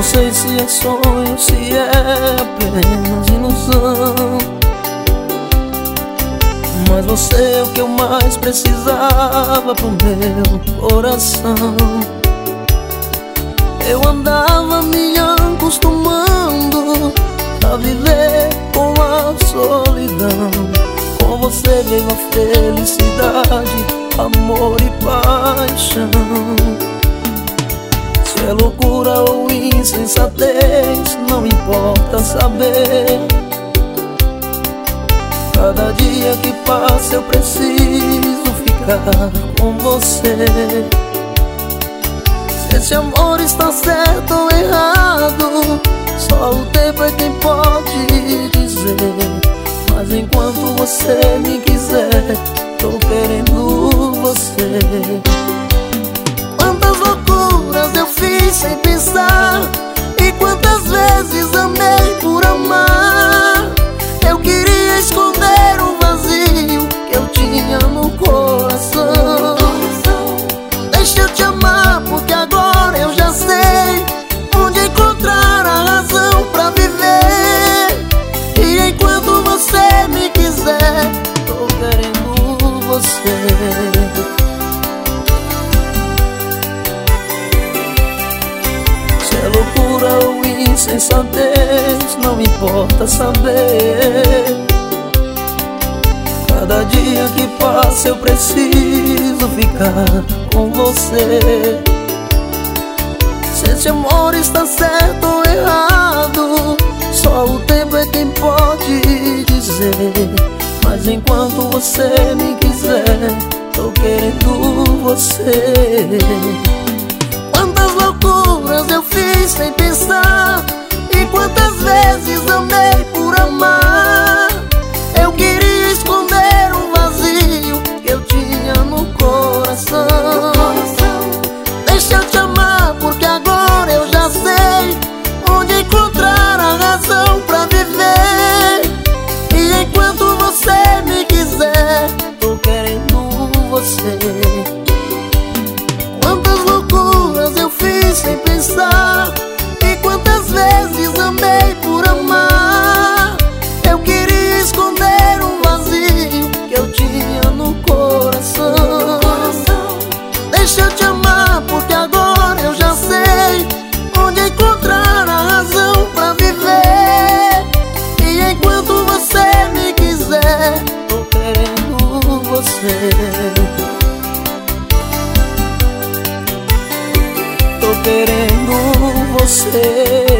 sei se é sonho, se é apenas ilusão, mas você é o que eu mais precisava pro meu coração. Eu andava me acostumando a viver com a solidão. Com você veio a felicidade, amor e paixão. Se é loucura ou insensatez, não importa saber. Cada dia que passa eu preciso ficar com você. Se esse amor está certo ou errado, só o tempo é quem pode dizer. Mas enquanto você me quiser, tô querendo você. Quantas loucuras eu fiz sem pensar, e quantas vezes amei por amar. Eu queria esconder o vazio que eu tinha no coração. Deixa eu te amar, porque agora eu já sei onde encontrar a razão pra viver. E enquanto você me quiser, tô querendo você. Se é loucura ou insensatez, não importa saber. Cada dia que passa eu preciso ficar com você. Se esse amor está certo ou errado, só o tempo é quem pode dizer. Mas enquanto você me quiser, tô querendo você. Quantas loucuras eu fiz sem pensar, e quantas vezes amei por amar. Eu queria esconder um vazio que eu tinha no coração. Deixa eu te amar, porque agora eu já sei onde encontrar a razão pra viver. E enquanto você me quiser, tô querendo você. Quantas loucuras eu fiz sem pensar, e quantas vezes amei por amar. Eu queria esconder um vazio que eu tinha no coração. Deixa eu te amar, porque agora eu já sei onde encontrar a razão pra viver. E enquanto você me quiser, tô querendo você. Tô querendo você.